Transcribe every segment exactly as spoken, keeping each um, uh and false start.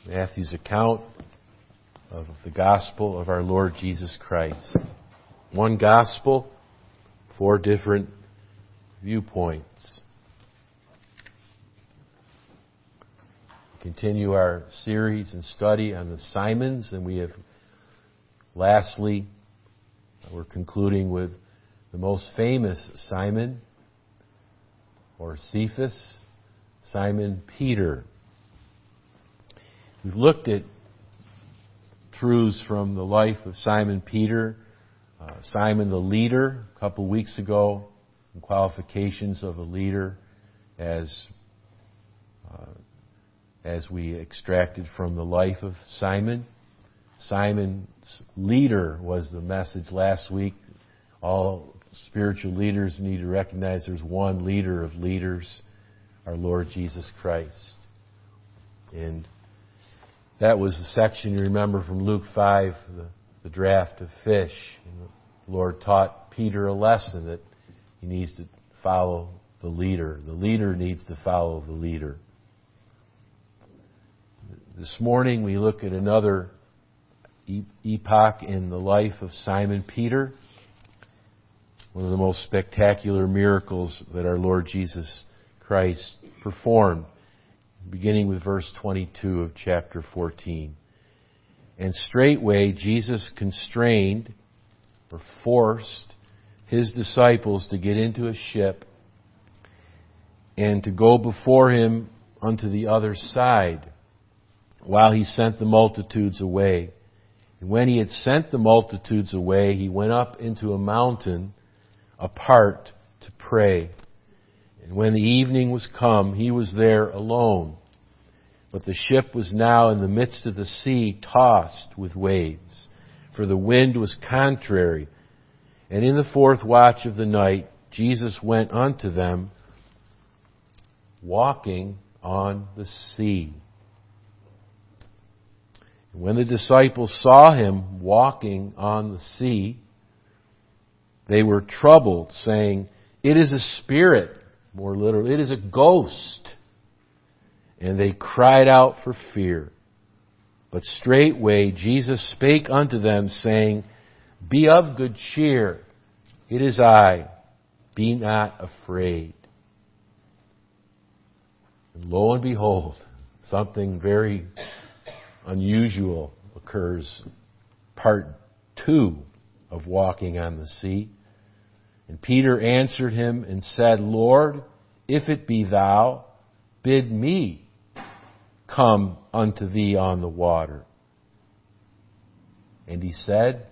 Matthew's account of the gospel of our Lord Jesus Christ. One gospel, four different viewpoints. Continue our series and study on the Simons, and we have lastly, we're concluding with the most famous Simon, or Cephas, Simon Peter. We've looked at truths from the life of Simon Peter, uh, Simon the leader, a couple weeks ago, and qualifications of a leader as uh, as we extracted from the life of Simon. Simon's leader was the message last week. All spiritual leaders need to recognize there's one leader of leaders, our Lord Jesus Christ. And that was the section you remember from Luke five, the, the draft of fish. And the Lord taught Peter a lesson that he needs to follow the leader. The leader needs to follow the leader. This morning we look at another epoch in the life of Simon Peter, one of the most spectacular miracles that our Lord Jesus Christ performed, beginning with verse twenty-two of chapter fourteen. And straightway Jesus constrained or forced his disciples to get into a ship and to go before him unto the other side, while he sent the multitudes away. And when he had sent the multitudes away, he went up into a mountain apart to pray. And when the evening was come, he was there alone. But the ship was now in the midst of the sea, tossed with waves, for the wind was contrary. And in the fourth watch of the night, Jesus went unto them, walking on the sea. And when the disciples saw him walking on the sea, they were troubled, saying, "It is a spirit," more literally, "it is a ghost." And they cried out for fear. But straightway Jesus spake unto them, saying, "Be of good cheer, it is I, be not afraid." And lo and behold, something very unusual occurs. Part two of walking on the sea. And Peter answered him and said, "Lord, if it be thou, bid me come unto thee on the water." And he said,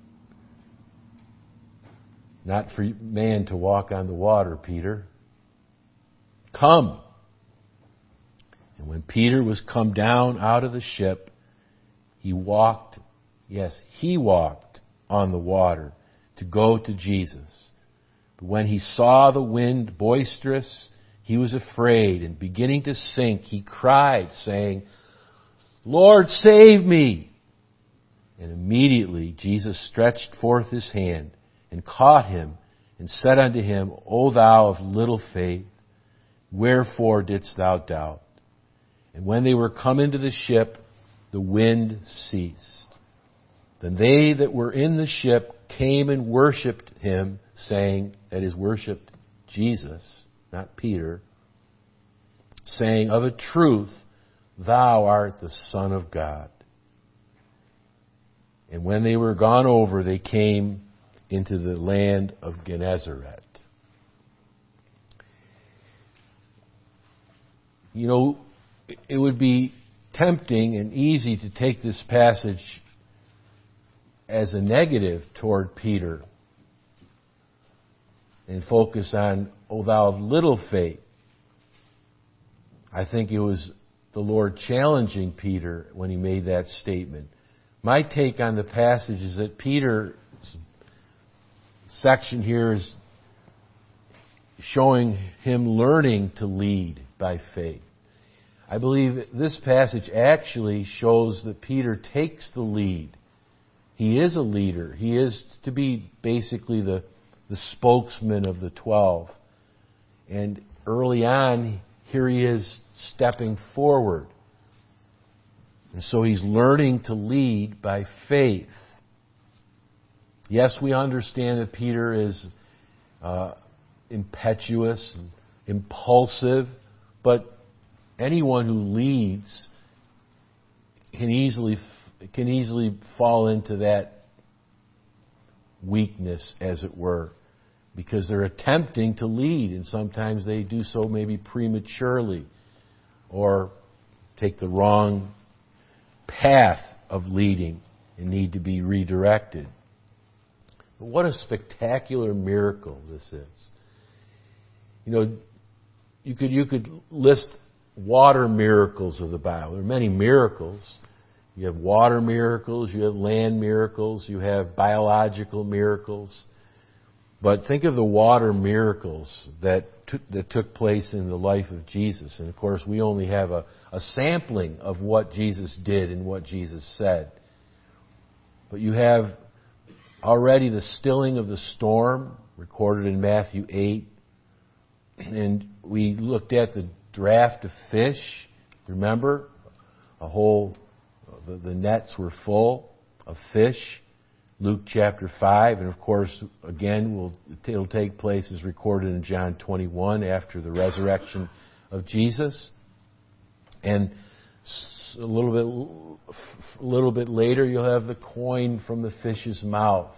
"Not for man to walk on the water, Peter. Come." And when Peter was come down out of the ship, he walked, yes, he walked on the water to go to Jesus. But when he saw the wind boisterous, he was afraid, and beginning to sink, he cried, saying, "Lord, save me!" And immediately Jesus stretched forth his hand and caught him and said unto him, "O thou of little faith, wherefore didst thou doubt?" And when they were come into the ship, the wind ceased. Then they that were in the ship came and worshipped him, saying, that is, worshipped Jesus, not Peter, saying, "Of a truth, thou art the Son of God." And when they were gone over, they came into the land of Gennesaret. You know, it would be tempting and easy to take this passage as a negative toward Peter and focus on, "O thou of little faith." I think it was the Lord challenging Peter when he made that statement. My take on the passage is that Peter's section here is showing him learning to lead by faith. I believe this passage actually shows that Peter takes the lead. He is a leader. He is to be basically the, the spokesman of the twelve. And early on, here he is stepping forward. And so he's learning to lead by faith. Yes, we understand that Peter is uh, impetuous and impulsive, but anyone who leads can easily can easily fall into that weakness, as it were, because they're attempting to lead, and sometimes they do so maybe prematurely or take the wrong path of leading and need to be redirected. But what a spectacular miracle this is. You know, you could you could list water miracles of the Bible. There are many miracles. You have water miracles, you have land miracles, you have biological miracles. But think of the water miracles that took, that took place in the life of Jesus. And of course, we only have a, a sampling of what Jesus did and what Jesus said. But you have already the stilling of the storm, recorded in Matthew eight. And we looked at the draft of fish. Remember? A whole, the, the nets were full of fish. Luke chapter five, and of course, again, will it'll take place as recorded in John twenty-one after the resurrection of Jesus. And a little bit, a little bit later, you'll have the coin from the fish's mouth,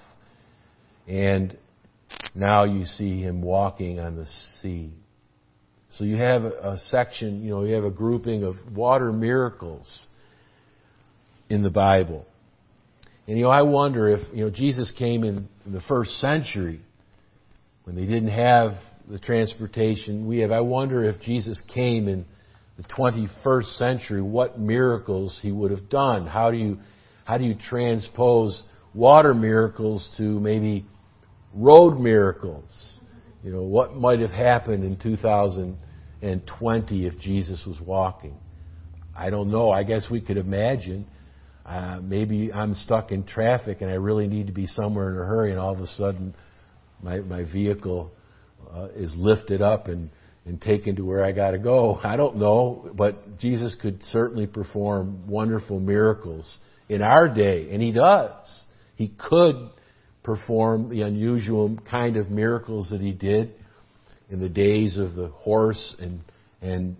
and now you see him walking on the sea. So you have a, a section, you know, you have a grouping of water miracles in the Bible. And, you know, I wonder if, you know, Jesus came in, in the first century when they didn't have the transportation we have. I wonder if Jesus came in the twenty-first century, what miracles he would have done. How do you, how do you transpose water miracles to maybe road miracles? You know, what might have happened in two thousand twenty if Jesus was walking? I don't know. I guess we could imagine. Uh, maybe I'm stuck in traffic and I really need to be somewhere in a hurry, and all of a sudden my my vehicle uh, is lifted up and, and taken to where I got to go. I don't know, but Jesus could certainly perform wonderful miracles in our day, and He does. He could perform the unusual kind of miracles that He did in the days of the horse and and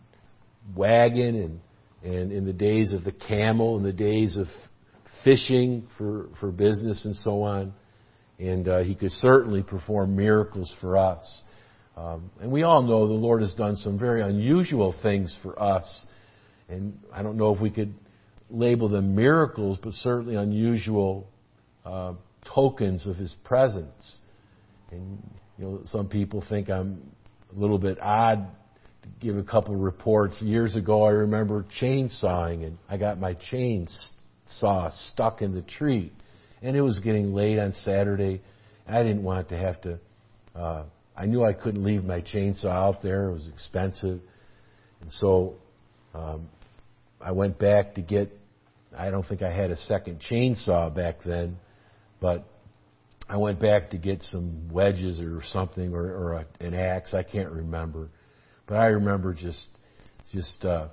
wagon, and and in the days of the camel, in the days of fishing for, for business and so on. And uh, He could certainly perform miracles for us. Um, and we all know the Lord has done some very unusual things for us. And I don't know if we could label them miracles, but certainly unusual uh, tokens of His presence. And, you know, some people think I'm a little bit odd to give a couple of reports. Years ago, I remember chainsawing, and I got my chainsaw stuck in the tree. And it was getting late on Saturday. I didn't want to have to, uh, I knew I couldn't leave my chainsaw out there. It was expensive. And so um, I went back to get, I don't think I had a second chainsaw back then, but I went back to get some wedges or something, or, or a, an axe. I can't remember. But I remember just just uh,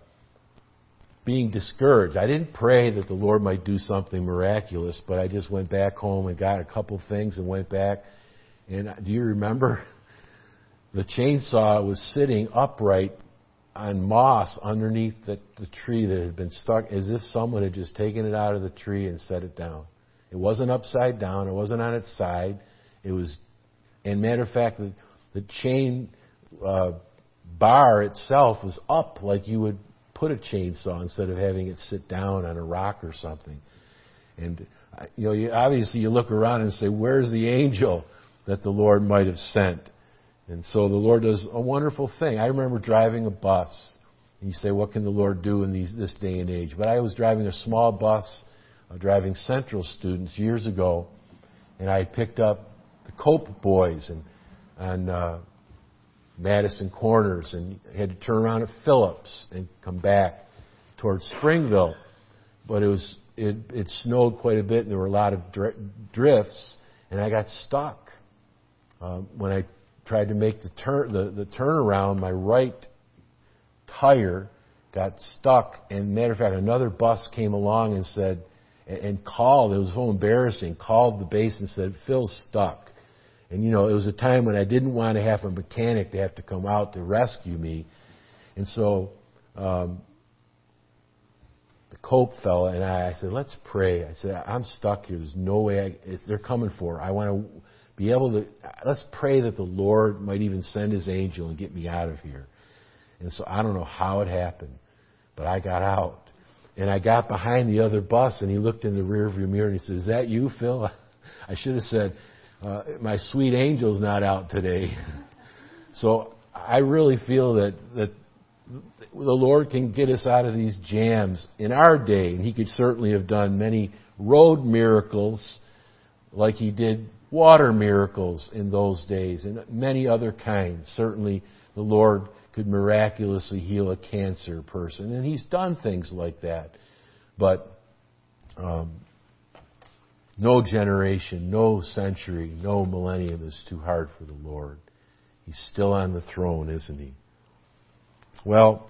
being discouraged. I didn't pray that the Lord might do something miraculous, but I just went back home and got a couple things and went back. And do you remember? The chainsaw was sitting upright on moss underneath the, the tree that had been stuck, as if someone had just taken it out of the tree and set it down. It wasn't upside down. It wasn't on its side. It was, and matter of fact, the, the chain uh, bar itself was up like you would put a chainsaw instead of having it sit down on a rock or something. And, you know, you, obviously you look around and say, where's the angel that the Lord might have sent? And so the Lord does a wonderful thing. I remember driving a bus. And you say, what can the Lord do in these, this day and age? But I was driving a small bus, uh, driving Central students years ago, and I picked up the Cope boys and on uh, Madison Corners, and had to turn around at Phillips and come back towards Springville. But it was it, it snowed quite a bit, and there were a lot of dr- drifts, and I got stuck. Um, when I tried to make the turn the, the turnaround, my right tire got stuck. And matter of fact, another bus came along and said, and, and called, it was so embarrassing, called the base and said, Phil's stuck. And, you know, it was a time when I didn't want to have a mechanic to have to come out to rescue me. And so um, the Cope fella and I, I said, let's pray. I said, I'm stuck here. There's no way I, they're coming for her. I want to be able to, let's pray that the Lord might even send His angel and get me out of here. And so I don't know how it happened, but I got out. And I got behind the other bus, and he looked in the rearview mirror and he said, is that you, Phil? I should have said, uh, my sweet angel's not out today. So I really feel that, that the Lord can get us out of these jams in our day. And He could certainly have done many road miracles like He did water miracles in those days and many other kinds. Certainly the Lord could miraculously heal a cancer person. And He's done things like that. But um, no generation, no century, no millennium is too hard for the Lord. He's still on the throne, isn't He? Well,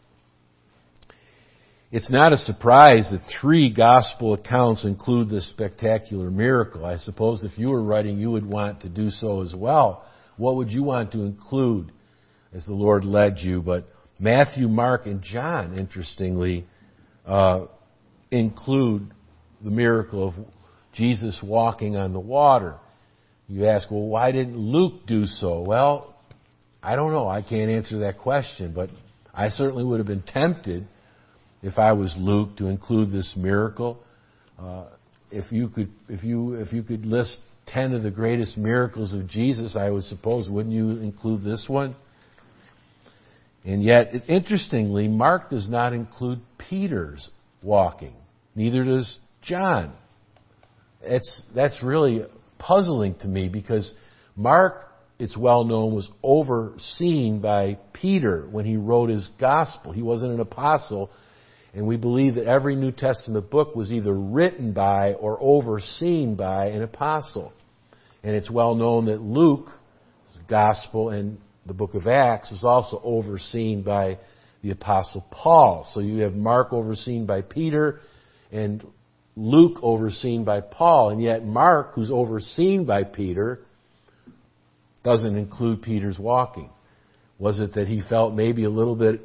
it's not a surprise that three gospel accounts include this spectacular miracle. I suppose if you were writing, you would want to do so as well. What would you want to include as the Lord led you? But Matthew, Mark, and John, interestingly, uh, include the miracle of Jesus walking on the water. You ask, well, why didn't Luke do so? Well, I don't know. I can't answer that question, but I certainly would have been tempted if I was Luke to include this miracle. Uh, if you could, if you if you could list ten of the greatest miracles of Jesus, I would suppose, wouldn't you include this one? And yet, interestingly, Mark does not include Peter's walking. Neither does John. It's that's really puzzling to me because Mark, it's well known, was overseen by Peter when he wrote his gospel. He wasn't an apostle. And we believe that every New Testament book was either written by or overseen by an apostle. And it's well known that Luke's gospel and the book of Acts was also overseen by the apostle Paul. So you have Mark overseen by Peter and Luke overseen by Paul. And yet Mark, who's overseen by Peter, doesn't include Peter's walking. Was it that he felt maybe a little bit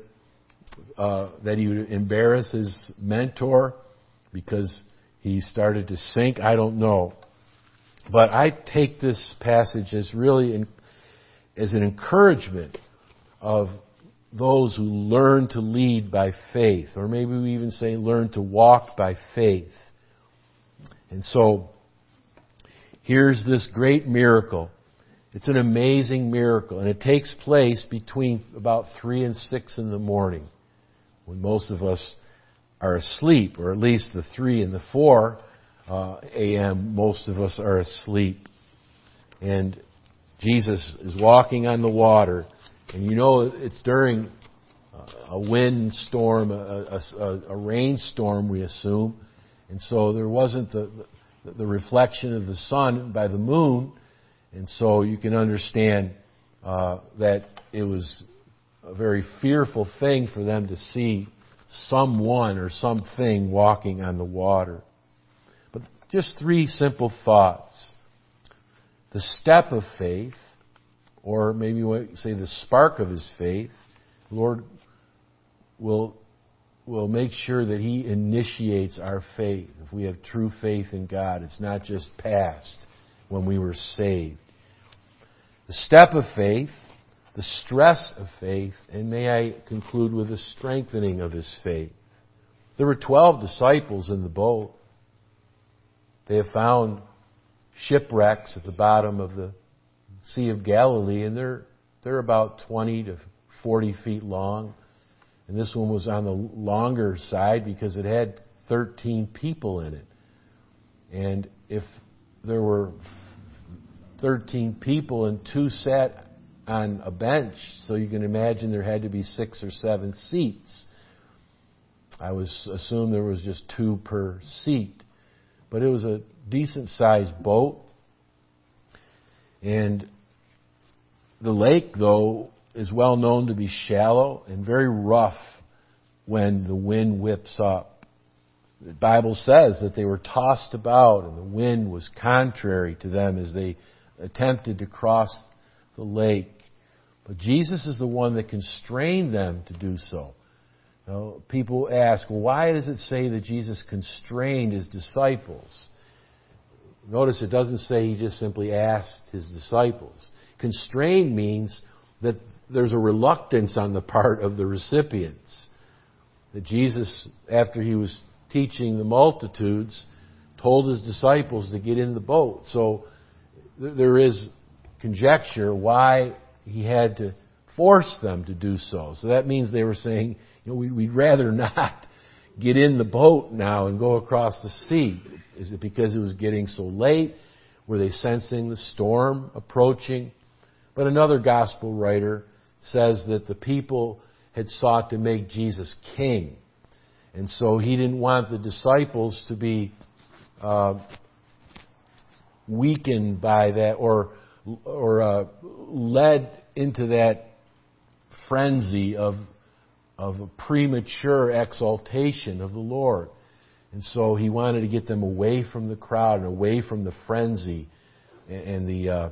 Uh, that he would embarrass his mentor because he started to sink? I don't know. But I take this passage as really in, as an encouragement of those who learn to lead by faith, or maybe we even say learn to walk by faith. And so here's this great miracle. It's an amazing miracle, and it takes place between about three and six in the morning, when most of us are asleep, or at least the three and the four uh, a.m., most of us are asleep. And Jesus is walking on the water, and you know it's during a wind storm, a, a, a rainstorm, we assume, and so there wasn't the, the, the reflection of the sun by the moon, and so you can understand uh, that it was a very fearful thing for them to see someone or something walking on the water. But just three simple thoughts. The step of faith, or maybe we say the spark of his faith, the Lord will, will make sure that He initiates our faith. If we have true faith in God, it's not just past when we were saved. The step of faith, the stress of faith, and may I conclude with the strengthening of his faith. There were twelve disciples in the boat. They have found shipwrecks at the bottom of the Sea of Galilee, and they're they're about twenty to forty feet long. And this one was on the longer side because it had thirteen people in it. And if there were thirteen people and two sat on a bench, so you can imagine there had to be six or seven seats. I was assumed there was just two per seat. But it was a decent-sized boat. And the lake, though, is well known to be shallow and very rough when the wind whips up. The Bible says that they were tossed about and the wind was contrary to them as they attempted to cross the lake. But Jesus is the one that constrained them to do so. You know, people ask, well, why does it say that Jesus constrained His disciples? Notice it doesn't say He just simply asked His disciples. Constrained means that there's a reluctance on the part of the recipients. That Jesus, after He was teaching the multitudes, told His disciples to get in the boat. So there is conjecture why He had to force them to do so. So that means they were saying, you know, we'd rather not get in the boat now and go across the sea. Is it because it was getting so late? Were they sensing the storm approaching? But another gospel writer says that the people had sought to make Jesus king. And so He didn't want the disciples to be uh, weakened by that or or uh, led into that frenzy of of a premature exaltation of the Lord. And so He wanted to get them away from the crowd and away from the frenzy and the uh,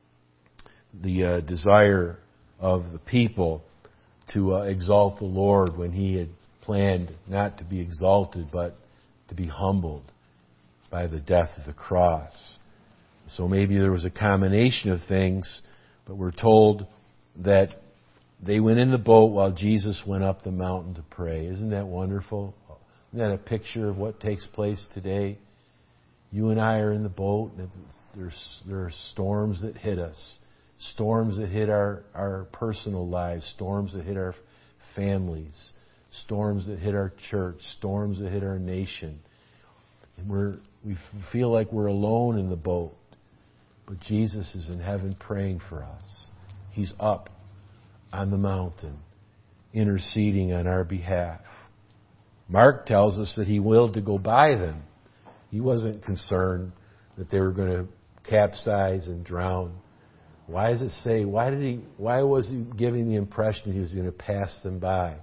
the uh, desire of the people to uh, exalt the Lord when He had planned not to be exalted but to be humbled by the death of the cross. So maybe there was a combination of things, but we're told that they went in the boat while Jesus went up the mountain to pray. Isn't that wonderful? Isn't that a picture of what takes place today? You and I are in the boat, and there's, there are storms that hit us. Storms that hit our, our personal lives. Storms that hit our families. Storms that hit our church. Storms that hit our nation. And we're, we feel like we're alone in the boat. But Jesus is in heaven praying for us. He's up on the mountain, interceding on our behalf. Mark tells us that He willed to go by them. He wasn't concerned that they were going to capsize and drown. Why does it say, why did he, why was He giving the impression He was going to pass them by?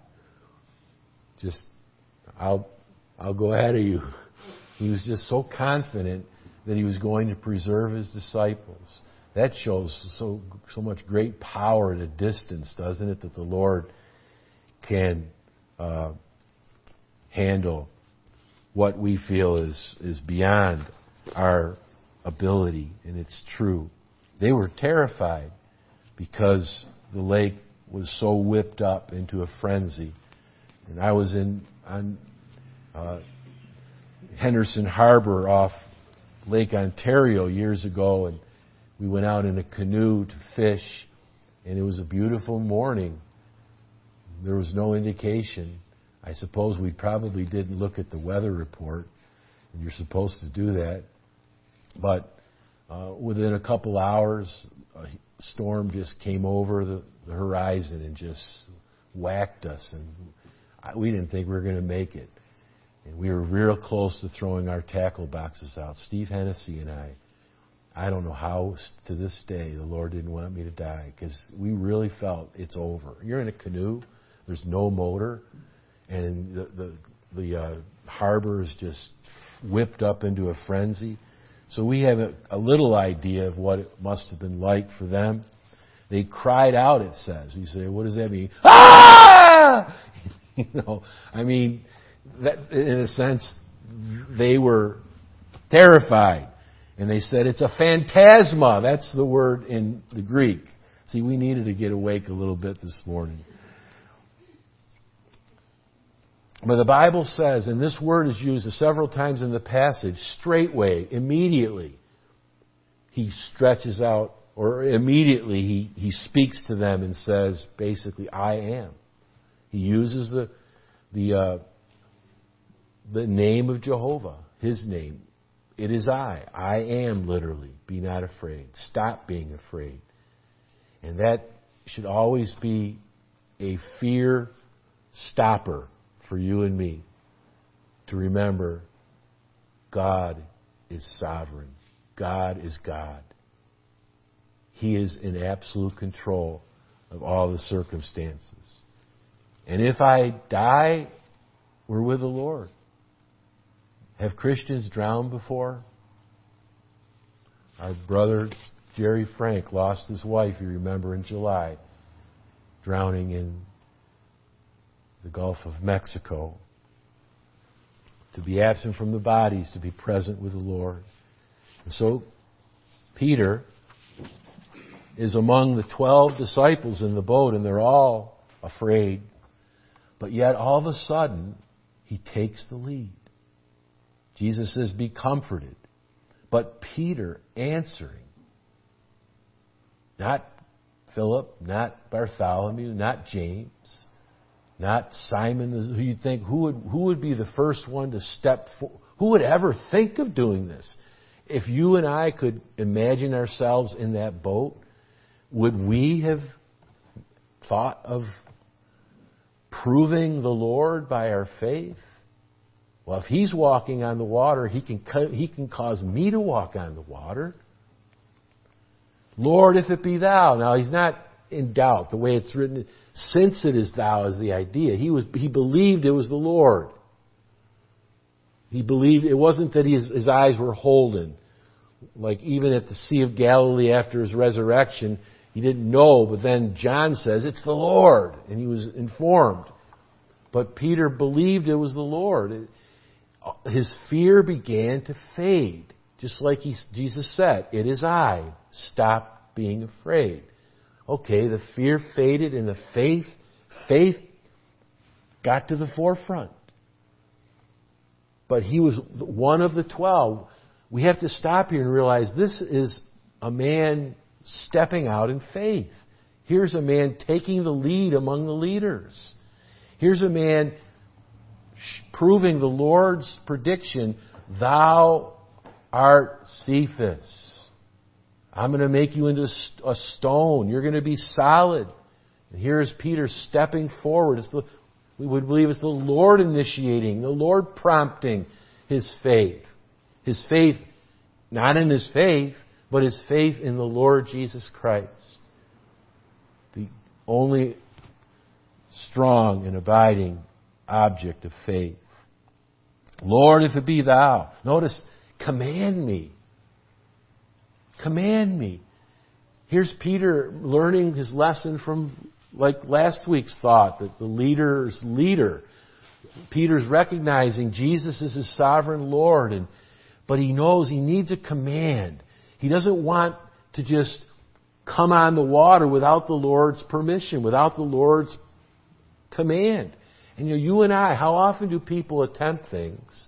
Just, I'll, I'll go ahead of you. He was just so confident that He was going to preserve His disciples. That shows so so much great power at a distance, doesn't it? That the Lord can uh, handle what we feel is, is beyond our ability. And it's true. They were terrified because the lake was so whipped up into a frenzy. And I was in on uh, Henderson Harbor off Lake Ontario years ago, and we went out in a canoe to fish, and it was a beautiful morning. There was no indication. I suppose we probably didn't look at the weather report, and you're supposed to do that. But uh, within a couple hours, a storm just came over the, the horizon and just whacked us, and I, we didn't think we were going to make it. And we were real close to throwing our tackle boxes out. Steve Hennessy and I. I don't know how, to this day, the Lord didn't want me to die, because we really felt it's over. You're in a canoe, there's no motor, and the the, the uh, harbor is just whipped up into a frenzy. So we have a, a little idea of what it must have been like for them. They cried out, it says. You say, what does that mean? Ah! You know, I mean, that, in a sense, they were terrified. And they said, it's a phantasma. That's the word in the Greek. See, we needed to get awake a little bit this morning. But the Bible says, and this word is used several times in the passage, straightway, immediately, He stretches out, or immediately he, he speaks to them and says, basically, I am. He uses the, the, uh, the name of Jehovah, His name. It is I. I am, literally. Be not afraid. Stop being afraid. And that should always be a fear stopper for you and me. To remember, God is sovereign. God is God. He is in absolute control of all the circumstances. And if I die were with the Lord. Have Christians drowned before? Our brother Jerry Frank lost his wife, you remember, in July, drowning in the Gulf of Mexico. To be absent from the bodies, to be present with the Lord. And so, Peter is among the twelve disciples in the boat, and they're all afraid. But yet, all of a sudden, he takes the lead. Jesus says, be comforted. But Peter answering, not Philip, not Bartholomew, not James, not Simon, who you think, who would, who would be the first one to step forward? Who would ever think of doing this? If you and I could imagine ourselves in that boat, would we have thought of proving the Lord by our faith? Well, if He's walking on the water, He can, he can cause me to walk on the water. Lord, if it be Thou. Now, he's not in doubt. The way it's written, since it is Thou is the idea. He was, he believed it was the Lord. He believed it wasn't that his, his eyes were holden. Like even at the Sea of Galilee after His resurrection, he didn't know, but then John says, it's the Lord. And he was informed. But Peter believed it was the Lord. His fear began to fade. Just like he, Jesus said, it is I. Stop being afraid. Okay, the fear faded and the faith, faith got to the forefront. But he was one of the twelve. We have to stop here and realize this is a man stepping out in faith. Here's a man taking the lead among the leaders. Here's a man proving the Lord's prediction, Thou art Cephas. I'm going to make you into a stone. You're going to be solid. And here's Peter stepping forward. It's the, we would believe it's the Lord initiating, the Lord prompting his faith. His faith, not in his faith, but his faith in the Lord Jesus Christ. The only strong and abiding object of faith. Lord, if it be Thou. Notice, command me. Command me. Here's Peter learning his lesson from like last week's thought, that the leader's leader. Peter's recognizing Jesus is his sovereign Lord, and but he knows he needs a command. He doesn't want to just come on the water without the Lord's permission, without the Lord's command. And you know, you and I, how often do people attempt things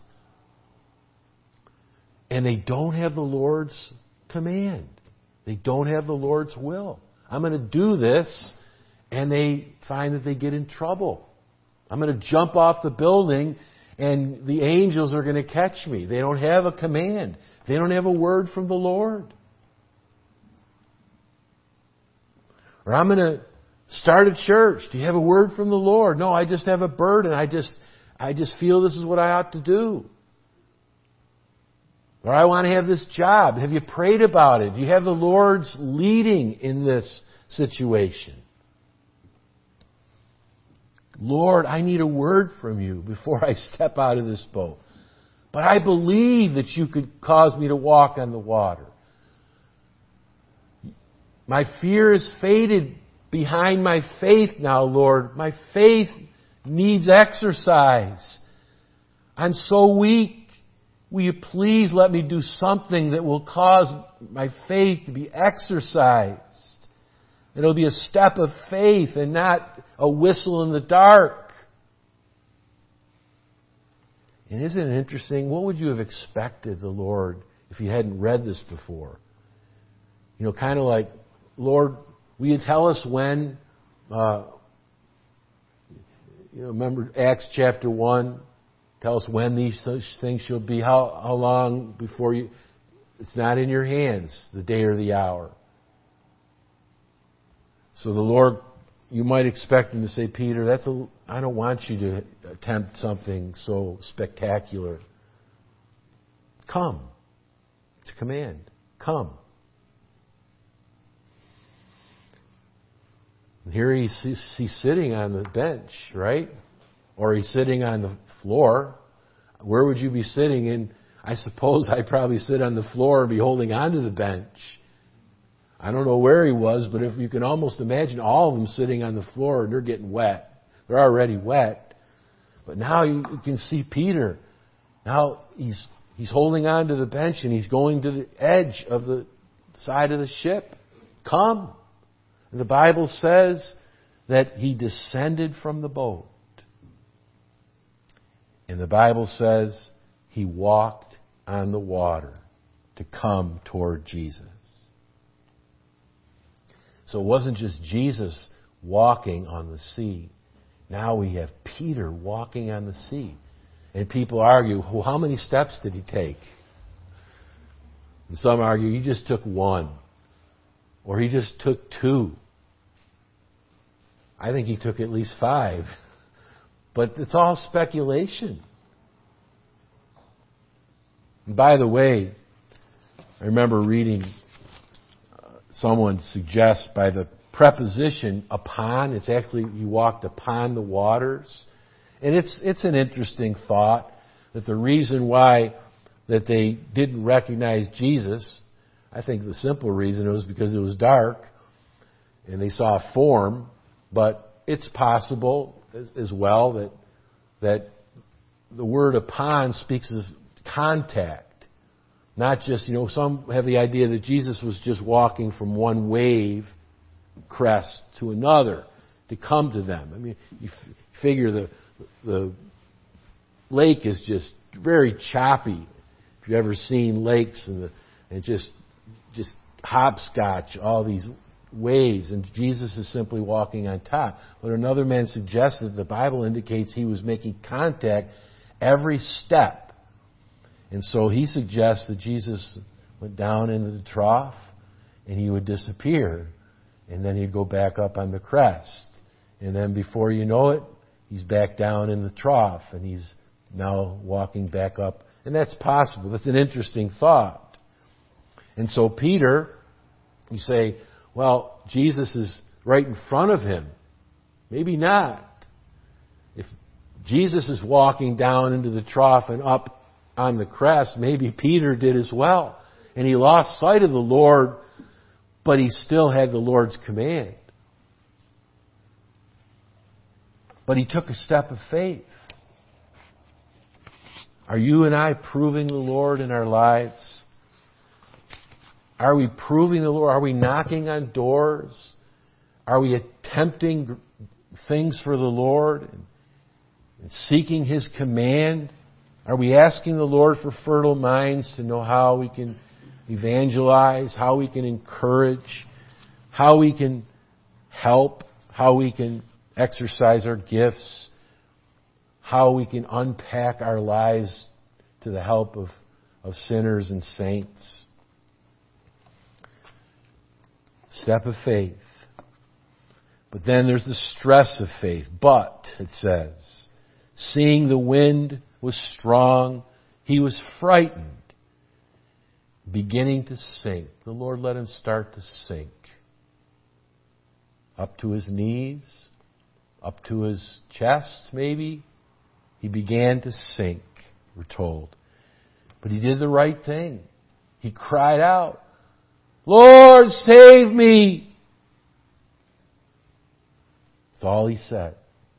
and they don't have the Lord's command? They don't have the Lord's will. I'm going to do this, and they find that they get in trouble. I'm going to jump off the building, and the angels are going to catch me. They don't have a command. They don't have a word from the Lord. Or I'm going to start a church. Do you have a word from the Lord? No, I just have a burden. I just, I just feel this is what I ought to do. Or I want to have this job. Have you prayed about it? Do you have the Lord's leading in this situation? Lord, I need a word from you before I step out of this boat. But I believe that you could cause me to walk on the water. My fear is faded behind my faith now, Lord. My faith needs exercise. I'm so weak. Will you please let me do something that will cause my faith to be exercised? It'll be a step of faith and not a whistle in the dark. And isn't it interesting? What would you have expected the Lord if you hadn't read this before? You know, kind of like, Lord, will you tell us when? Uh, you know, remember Acts chapter one? Tell us when these such things shall be. How, how long before you... It's not in your hands, the day or the hour. So the Lord, you might expect Him to say, Peter, that's a, I don't want you to attempt something so spectacular. Come. It's a command. Come. And here he's, he's sitting on the bench, right? Or he's sitting on the floor. Where would you be sitting? And I suppose I'd probably sit on the floor and be holding onto the bench. I don't know where he was, but if you can almost imagine all of them sitting on the floor and they're getting wet. They're already wet. But now you can see Peter. Now he's he's holding on to the bench and he's going to the edge of the side of the ship. Come. And the Bible says that he descended from the boat. And the Bible says he walked on the water to come toward Jesus. So it wasn't just Jesus walking on the sea. Now we have Peter walking on the sea. And people argue, well, how many steps did he take? And some argue he just took one. Or he just took two. I think he took at least five. But it's all speculation. And by the way, I remember reading someone suggests by the preposition upon, it's actually you walked upon the waters. And it's it's an interesting thought that the reason why that they didn't recognize Jesus, I think the simple reason was because it was dark and they saw a form, but it's possible as, as well that that the word upon speaks of contact. Not just, you know, some have the idea that Jesus was just walking from one wave crest to another to come to them. I mean, you f- figure the the lake is just very choppy. If you've ever seen lakes and the and just just hopscotch, all these waves, and Jesus is simply walking on top. But another man suggests that the Bible indicates he was making contact every step. And so he suggests that Jesus went down into the trough and he would disappear. And then he'd go back up on the crest. And then before you know it, he's back down in the trough and he's now walking back up. And that's possible. That's an interesting thought. And so Peter, you say, well, Jesus is right in front of him. Maybe not. If Jesus is walking down into the trough and up on the crest, maybe Peter did as well. And he lost sight of the Lord, but he still had the Lord's command. But he took a step of faith. Are you and I proving the Lord in our lives? Are we proving the Lord? Are we knocking on doors? Are we attempting things for the Lord and seeking His command? Are we asking the Lord for fertile minds to know how we can evangelize, how we can encourage, how we can help, how we can exercise our gifts, how we can unpack our lives to the help of, of sinners and saints? Step of faith. But then there's the stress of faith. But, it says, seeing the wind was strong, he was frightened, beginning to sink. The Lord let him start to sink. Up to his knees, up to his chest, maybe. He began to sink, we're told. But he did the right thing. He cried out, Lord, save me! That's all he said.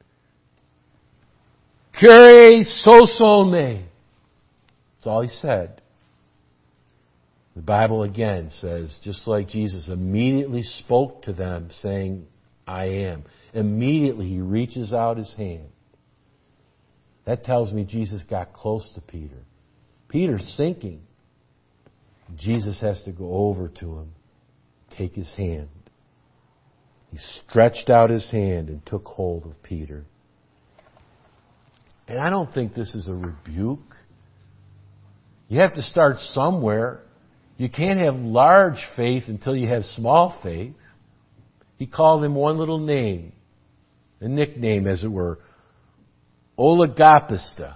Kyrie sozo me. That's all he said. The Bible again says, just like Jesus immediately spoke to them saying, I am. Immediately he reaches out his hand. That tells me Jesus got close to Peter. Peter's sinking. Jesus has to go over to him, take his hand. He stretched out his hand and took hold of Peter. And I don't think this is a rebuke. You have to start somewhere. You can't have large faith until you have small faith. He called him one little name, a nickname as it were, Oligopista.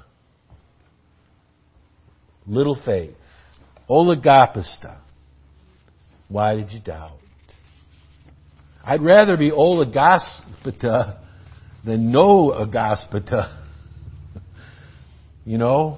Little faith. Oligopista. Why did you doubt? I'd rather be Oligospita than no Agospita. You know?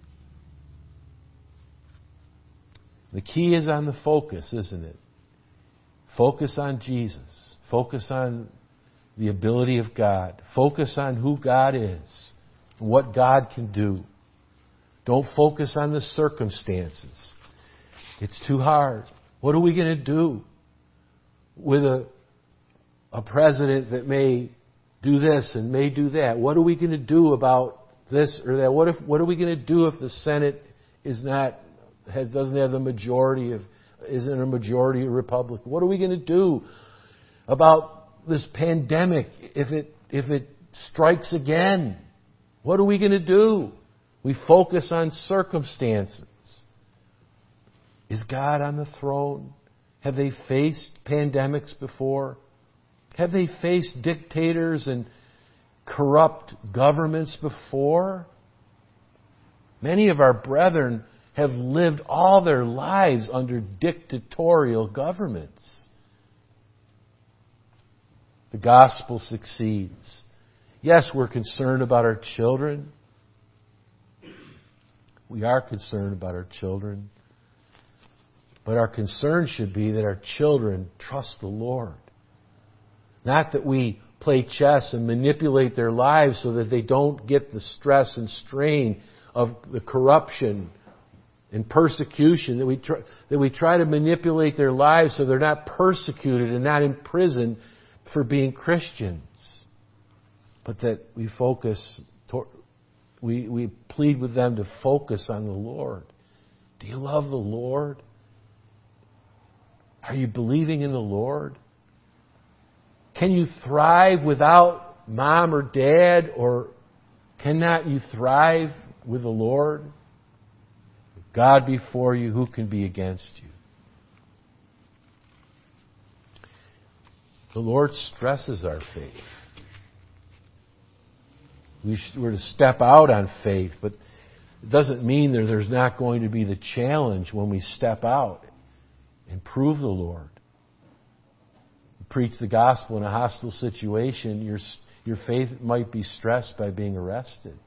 The key is on the focus, isn't it? Focus on Jesus. Focus on the ability of God. Focus on who God is, what God can do. Don't focus on the circumstances. It's too hard. What are we going to do with a, a president that may do this and may do that? What are we going to do about this or that? What if? What are we going to do if the Senate is not has doesn't have the majority of isn't a majority Republican? What are we going to do about this pandemic if it if it strikes again? What are we going to do? We focus on circumstances. Is God on the throne? Have they faced pandemics before? Have they faced dictators and corrupt governments before? Many of our brethren have lived all their lives under dictatorial governments. The gospel succeeds. Yes, we're concerned about our children. We are concerned about our children. But our concern should be that our children trust the Lord. Not that we play chess and manipulate their lives so that they don't get the stress and strain of the corruption and persecution, that we try, that we try to manipulate their lives so they're not persecuted and not imprisoned for being Christians. But that we focus, we, we plead with them to focus on the Lord. Do you love the Lord? Are you believing in the Lord? Can you thrive without mom or dad, or cannot you thrive with the Lord? God before you, who can be against you? The Lord stresses our faith. We should, we're to step out on faith, but it doesn't mean that there's not going to be the challenge when we step out and prove the Lord. You preach the gospel in a hostile situation, your, your faith might be stressed by being arrested.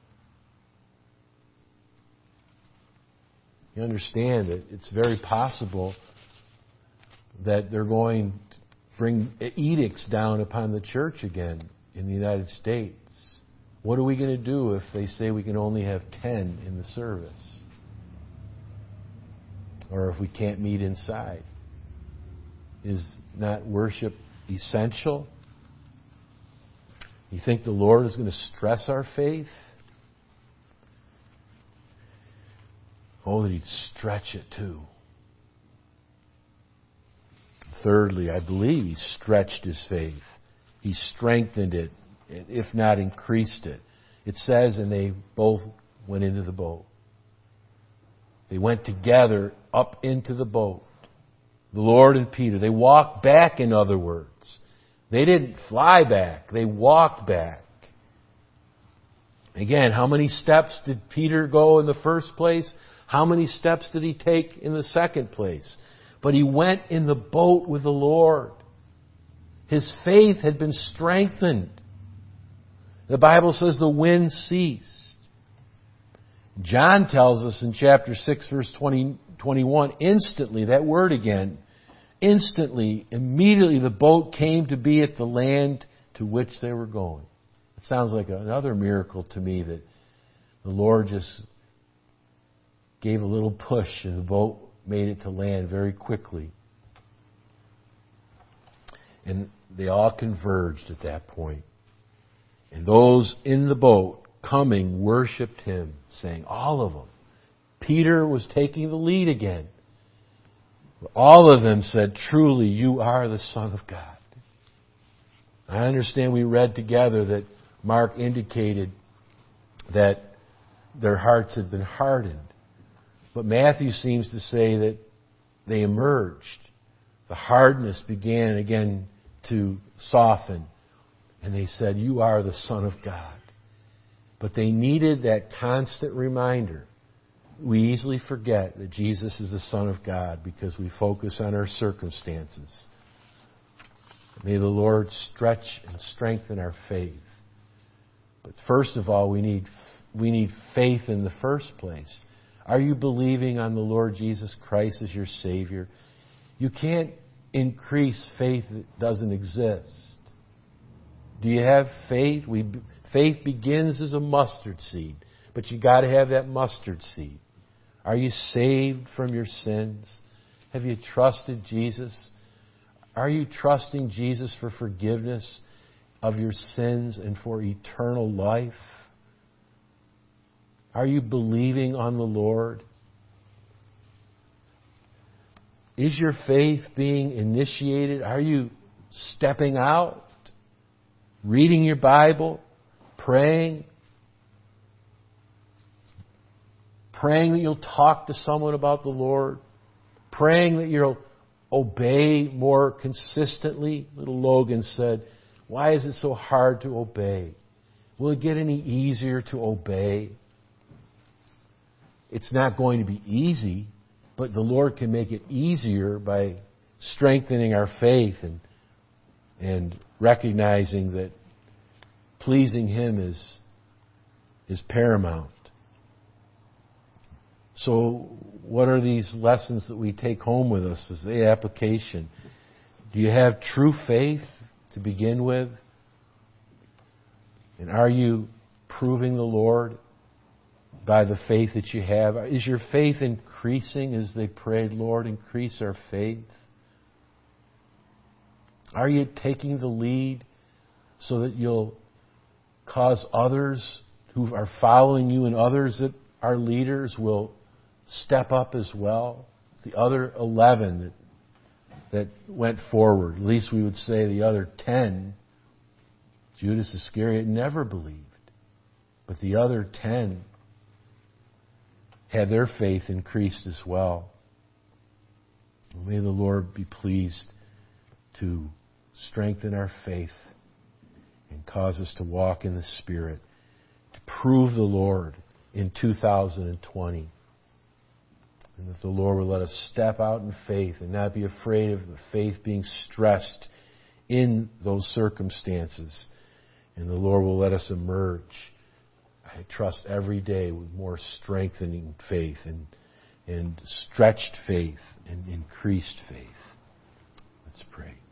You understand that it's very possible that they're going to bring edicts down upon the church again in the United States. What are we going to do if they say we can only have ten in the service? Or if we can't meet inside? Is not worship essential? You think the Lord is going to stress our faith? Oh, that He'd stretch it too. Thirdly, I believe He stretched His faith. He strengthened it, if not increased it. It says, and they both went into the boat. They went together up into the boat. The Lord and Peter. They walked back, in other words. They didn't fly back. They walked back. Again, how many steps did Peter go in the first place? How many steps did he take in the second place? But he went in the boat with the Lord. His faith had been strengthened. The Bible says the wind ceased. John tells us in chapter six, verse twenty, twenty-one, instantly, that word again, instantly, immediately the boat came to be at the land to which they were going. It sounds like another miracle to me that the Lord just gave a little push and the boat made it to land very quickly. And they all converged at that point. And those in the boat coming worshipped Him, saying, all of them. Peter was taking the lead again. All of them said, truly, you are the Son of God. I understand we read together that Mark indicated that their hearts had been hardened. But Matthew seems to say that they emerged. The hardness began again to soften. And they said, you are the Son of God. But they needed that constant reminder. We easily forget that Jesus is the Son of God because we focus on our circumstances. May the Lord stretch and strengthen our faith. But first of all, we need we need faith in the first place. Are you believing on the Lord Jesus Christ as your Savior? You can't increase faith that doesn't exist. Do you have faith? We, faith begins as a mustard seed, but you got to have that mustard seed. Are you saved from your sins? Have you trusted Jesus? Are you trusting Jesus for forgiveness of your sins and for eternal life? Are you believing on the Lord? Is your faith being initiated? Are you stepping out, reading your Bible, praying? Praying that you'll talk to someone about the Lord? Praying that you'll obey more consistently? Little Logan said, "Why is it so hard to obey? Will it get any easier to obey?" It's not going to be easy, but the Lord can make it easier by strengthening our faith and and recognizing that pleasing Him is is paramount. So, what are these lessons that we take home with us as the application? Do you have true faith to begin with? And are you proving the Lord by the faith that you have? Is your faith increasing as they prayed, "Lord, increase our faith"? Are you taking the lead so that you'll cause others who are following you and others that are leaders will step up as well? The other eleven that, that went forward, at least we would say the other ten, Judas Iscariot never believed. But the other ten had their faith increased as well. May the Lord be pleased to strengthen our faith and cause us to walk in the Spirit, to prove the Lord in two thousand twenty. And that the Lord will let us step out in faith and not be afraid of the faith being stressed in those circumstances. And the Lord will let us emerge, I trust, every day with more strengthening faith and, and stretched faith and increased faith. Let's pray.